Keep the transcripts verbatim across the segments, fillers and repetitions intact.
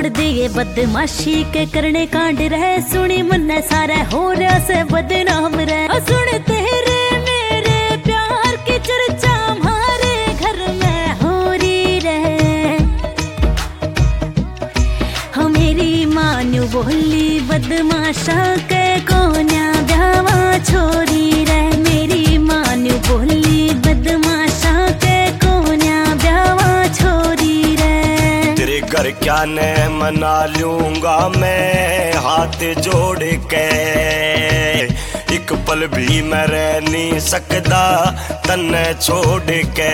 छोड़ दिए बदमाशी के करने कांड रहे, सुनी मुन्ने सारे हो रहा से बदनाम रहे। सुन तेरे मेरे प्यार की चर्चा हमारे घर में हो रही रहे। हाँ मेरी मान्यू बोली बदमाशा के कोन्या ब्यावा छोड़ी रहे। मेरी मान्यू बोली बदमाशा के कोन्या ब्यावा छोड़ी रहे। तेरे घर क्या ने मना लूंगा मैं हाथ जोड़ के, एक पल भी मैं रह नहीं सकता तन्ने छोड़ के।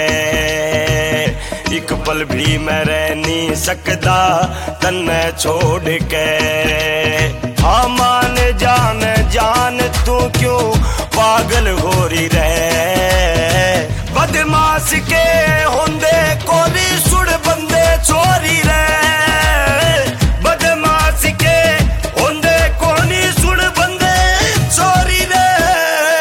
एक पल भी मैं रह नहीं सकता तन्ने छोड़ के। हाँ मान जान जान तू क्यों पागल हो रही रहे। बदमाश के होंदे कोरी सुड़ बंदे चोरी रहे। बदमाश के होंदे कोनी सुड़ बंदे चोरी रहे।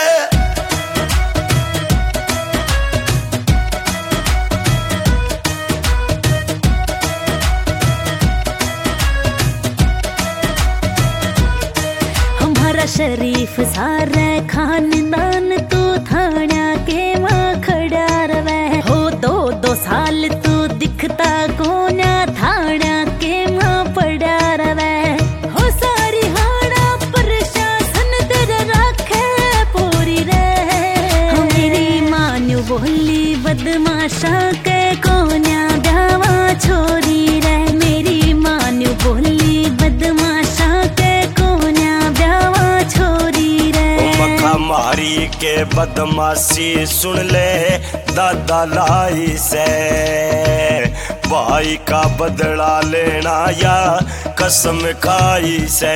हमारा शरीफ सारे खानदान तू थाना के माँ खड़ा रवे हो। दो दो साल तू दिखता कोना थाना के माँ पड़ा रवे हो। सारी हाड़ा प्रशासन तेरे रखे पूरी रहे। मेरी मान्यू बोली बदमाशा के कोन्या ब्यावा छोड़ी रहे। मेरी मान्यू बोली बदमाशा के कोन्या ब्यावा छोड़ी रहे। मक्खा मारी के बदमाशी सुन ले दादा लाई से। भाई का बदला लेना या कसम खाई से।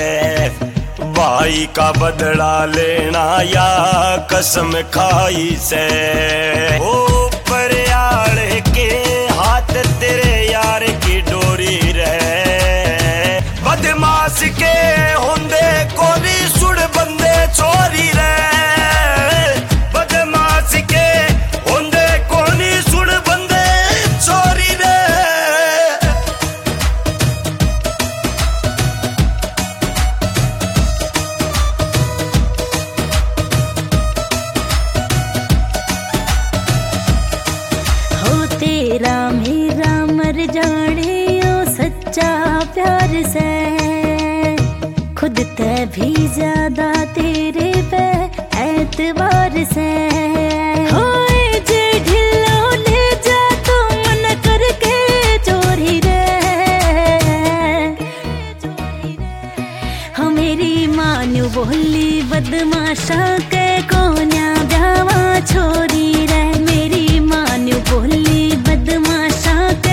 भाई का बदला लेना या कसम खाई से। ओ परियार के हाथ तेरे यार की डोरी रहे। बदमाश के होंदे कोरी सुड़ बंदे चोरी रहे। बदमाश के होंदे कोनी सुड़ बंदे चोरी रहे। हो तेरा मेरा मर जाने ओ सच्चा प्यार से। खुद ते भी ज्यादा तेरे पे एतबार से। हो जे ढिलो ले जा तो मन करके चोरी रे। हाँ मेरी मान्यू बोली बदमाशा के कोन्या ब्यावा छोड़ी रहे। मेरी मान्यू बोली बदमाशा